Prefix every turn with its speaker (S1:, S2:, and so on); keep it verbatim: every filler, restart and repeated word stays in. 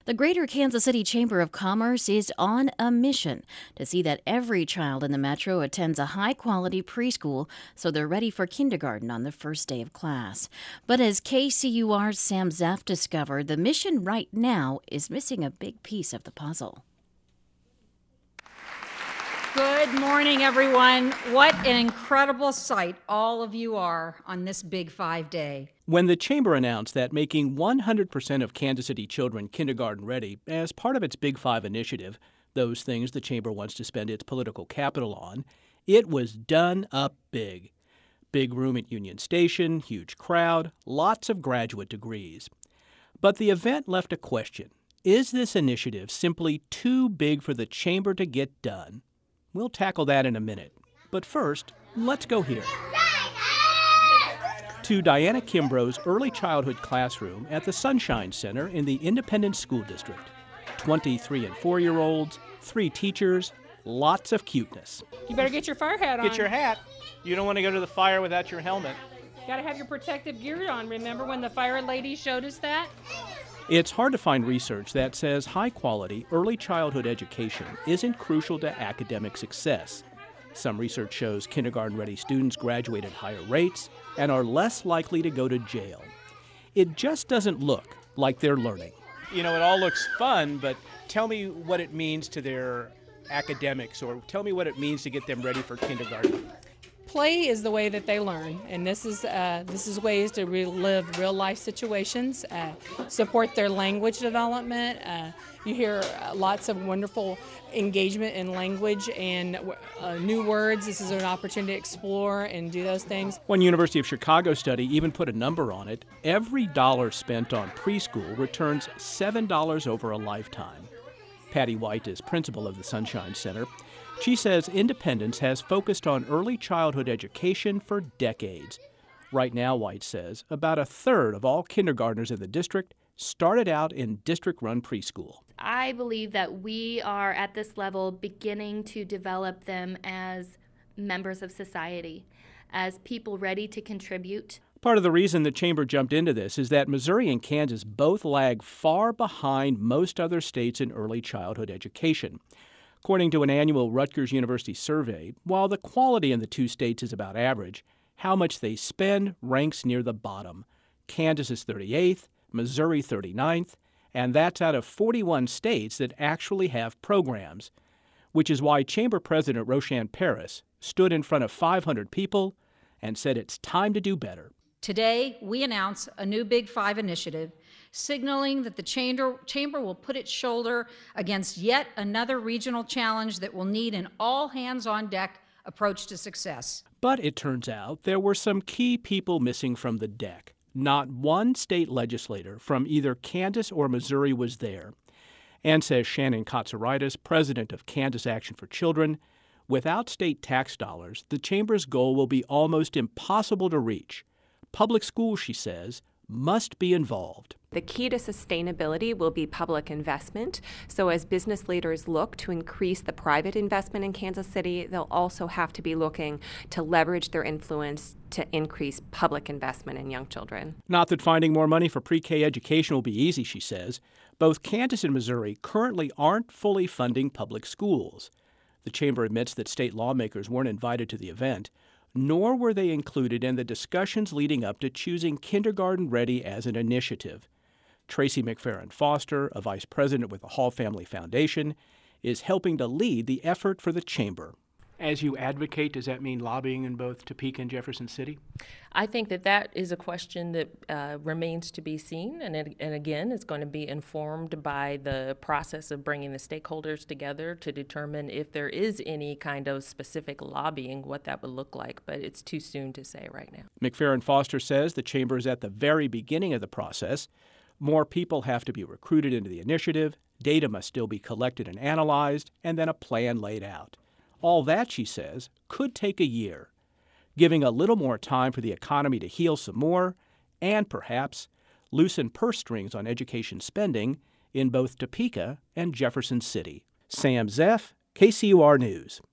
S1: The Greater Kansas City Chamber of Commerce is on a mission to see that every child in the metro attends a high-quality preschool so they're ready for kindergarten on the first day of class. But as K C U R's Sam Zeff discovered, the mission right now is missing a big piece of the puzzle.
S2: Good morning, everyone. What an incredible sight all of you are on this Big Five day.
S3: When the Chamber announced that making one hundred percent of Kansas City children kindergarten ready as part of its Big Five initiative, those things the Chamber wants to spend its political capital on, it was done up big. Big room at Union Station, huge crowd, lots of graduate degrees. But the event left a question. Is this initiative simply too big for the Chamber to get done? We'll tackle that in a minute. But first, let's go here. To Diana Kimbrough's early childhood classroom at the Sunshine Center in the Independence School District. twenty-three and four-year-olds, three teachers, lots of cuteness.
S4: You better get your fire hat on.
S3: Get your hat. You don't want to go to the fire without your helmet.
S4: Gotta have your protective gear on. Remember when the fire lady showed us that?
S3: It's hard to find research that says high-quality early childhood education isn't crucial to academic success. Some research shows kindergarten-ready students graduate at higher rates and are less likely to go to jail. It just doesn't look like they're learning. You know, it all looks fun, but tell me what it means to their academics, or tell me what it means to get them ready for kindergarten.
S4: Play is the way that they learn, and this is uh, this is ways to relive real life situations, uh, support their language development. Uh, you hear uh, lots of wonderful engagement in language and uh, new words. This is an opportunity to explore and do those things.
S3: One University of Chicago study even put a number on it. Every dollar spent on preschool returns seven dollars over a lifetime. Patty White is principal of the Sunshine Center. She says Independence has focused on early childhood education for decades. Right now, White says, about a third of all kindergartners in the district started out in district-run preschool.
S5: I believe that we are at this level beginning to develop them as members of society, as people ready to contribute.
S3: Part of the reason the Chamber jumped into this is that Missouri and Kansas both lag far behind most other states in early childhood education. According to an annual Rutgers University survey, while the quality in the two states is about average, how much they spend ranks near the bottom. Kansas is thirty-eighth, Missouri thirty-ninth, and that's out of forty-one states that actually have programs, which is why Chamber President Roshan Paris stood in front of five hundred people and said it's time to do better.
S2: Today, we announce a new Big Five initiative, signaling that the chamber, chamber will put its shoulder against yet another regional challenge that will need an all-hands-on-deck approach to success.
S3: But it turns out there were some key people missing from the deck. Not one state legislator from either Kansas or Missouri was there. And says Shannon Katsouridis, president of Kansas Action for Children, without state tax dollars, the Chamber's goal will be almost impossible to reach. Public schools, she says, must be involved.
S6: The key to sustainability will be public investment. So as business leaders look to increase the private investment in Kansas City, they'll also have to be looking to leverage their influence to increase public investment in young children.
S3: Not that finding more money for pre-K education will be easy, she says. Both Kansas and Missouri currently aren't fully funding public schools. The Chamber admits that state lawmakers weren't invited to the event, nor were they included in the discussions leading up to choosing Kindergarten Ready as an initiative. Tracy McFerrin Foster, a vice president with the Hall Family Foundation, is helping to lead the effort for the Chamber. As you advocate, does that mean lobbying in both Topeka and Jefferson City?
S7: I think that that is a question that uh, remains to be seen, and, it, and again, it's going to be informed by the process of bringing the stakeholders together to determine if there is any kind of specific lobbying, what that would look like, but it's too soon to say right now.
S3: McFerrin Foster says the Chamber is at the very beginning of the process. More people have to be recruited into the initiative, data must still be collected and analyzed, and then a plan laid out. All that, she says, could take a year, giving a little more time for the economy to heal some more and perhaps loosen purse strings on education spending in both Topeka and Jefferson City. Sam Zeff, K C U R News.